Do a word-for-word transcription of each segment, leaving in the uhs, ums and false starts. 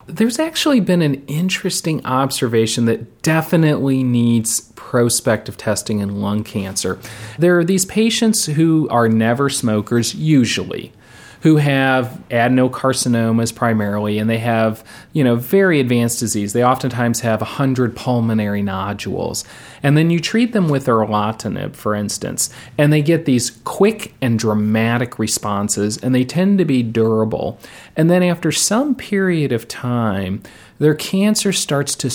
There's actually been an interesting observation that definitely needs prospective testing in lung cancer. There are these patients who are never smokers, usually, who have adenocarcinomas primarily, and they have, you know, very advanced disease. They oftentimes have one hundred pulmonary nodules. And then you treat them with erlotinib, for instance, and they get these quick and dramatic responses, and they tend to be durable. And then after some period of time, their cancer starts to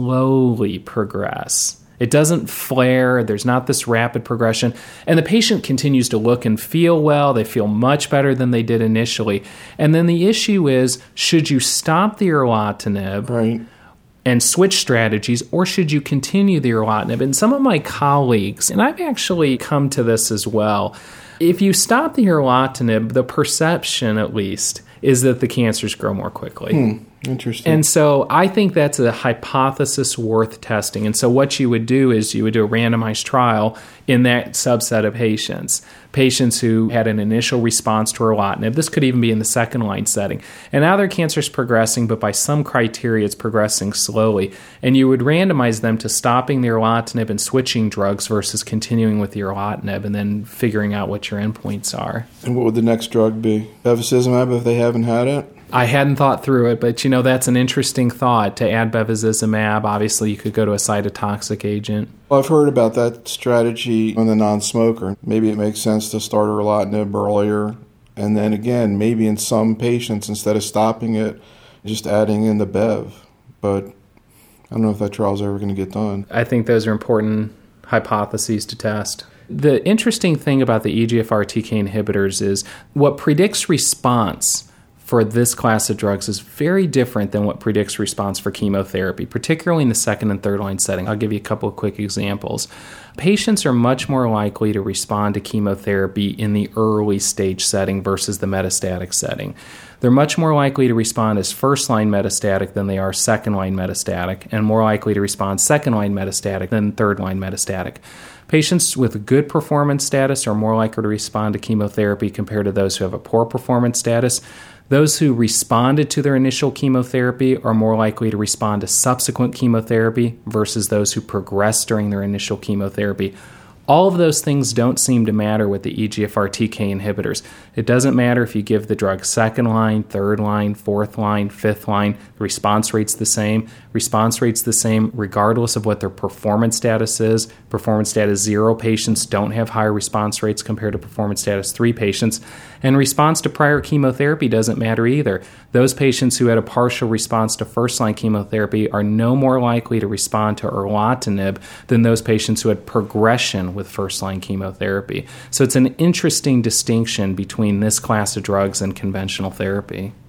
slowly progress. It doesn't flare. There's not this rapid progression. And the patient continues to look and feel well. They feel much better than they did initially. And then the issue is, should you stop the erlotinib right. and switch strategies, or should you continue the erlotinib? And some of my colleagues, and I've actually come to this as well, if you stop the erlotinib, the perception, at least, is that the cancers grow more quickly. Hmm. Interesting. And so I think that's a hypothesis worth testing. And so what you would do is you would do a randomized trial in that subset of patients, patients who had an initial response to erlotinib. This could even be in the second line setting. And now their cancer is progressing, but by some criteria it's progressing slowly. And you would randomize them to stopping the erlotinib and switching drugs versus continuing with the erlotinib and then figuring out what your endpoints are. And what would the next drug be? Bevacizumab if they haven't had it? I hadn't thought through it, but, you know, that's an interesting thought to add bevacizumab. Obviously, you could go to a cytotoxic agent. Well, I've heard about that strategy on the non-smoker. Maybe it makes sense to start erlotinib earlier, and then again, maybe in some patients, instead of stopping it, just adding in the bev. But I don't know if that trial's ever going to get done. I think those are important hypotheses to test. The interesting thing about the E G F R T K inhibitors is what predicts response for this class of drugs is very different than what predicts response for chemotherapy, particularly in the second and third line setting. I'll give you a couple of quick examples. Patients are much more likely to respond to chemotherapy in the early stage setting versus the metastatic setting. They're much more likely to respond as first-line metastatic than they are second-line metastatic, and more likely to respond second-line metastatic than third-line metastatic. Patients with good performance status are more likely to respond to chemotherapy compared to those who have a poor performance status. Those who responded to their initial chemotherapy are more likely to respond to subsequent chemotherapy versus those who progressed during their initial chemotherapy. All of those things don't seem to matter with the E G F R T K inhibitors. It doesn't matter if you give the drug second line, third line, fourth line, fifth line. The response rate's the same. Response rate's the same regardless of what their performance status is. Performance status zero patients don't have higher response rates compared to performance status three patients. And response to prior chemotherapy doesn't matter either. Those patients who had a partial response to first-line chemotherapy are no more likely to respond to erlotinib than those patients who had progression with first-line chemotherapy. So it's an interesting distinction between this class of drugs and conventional therapy.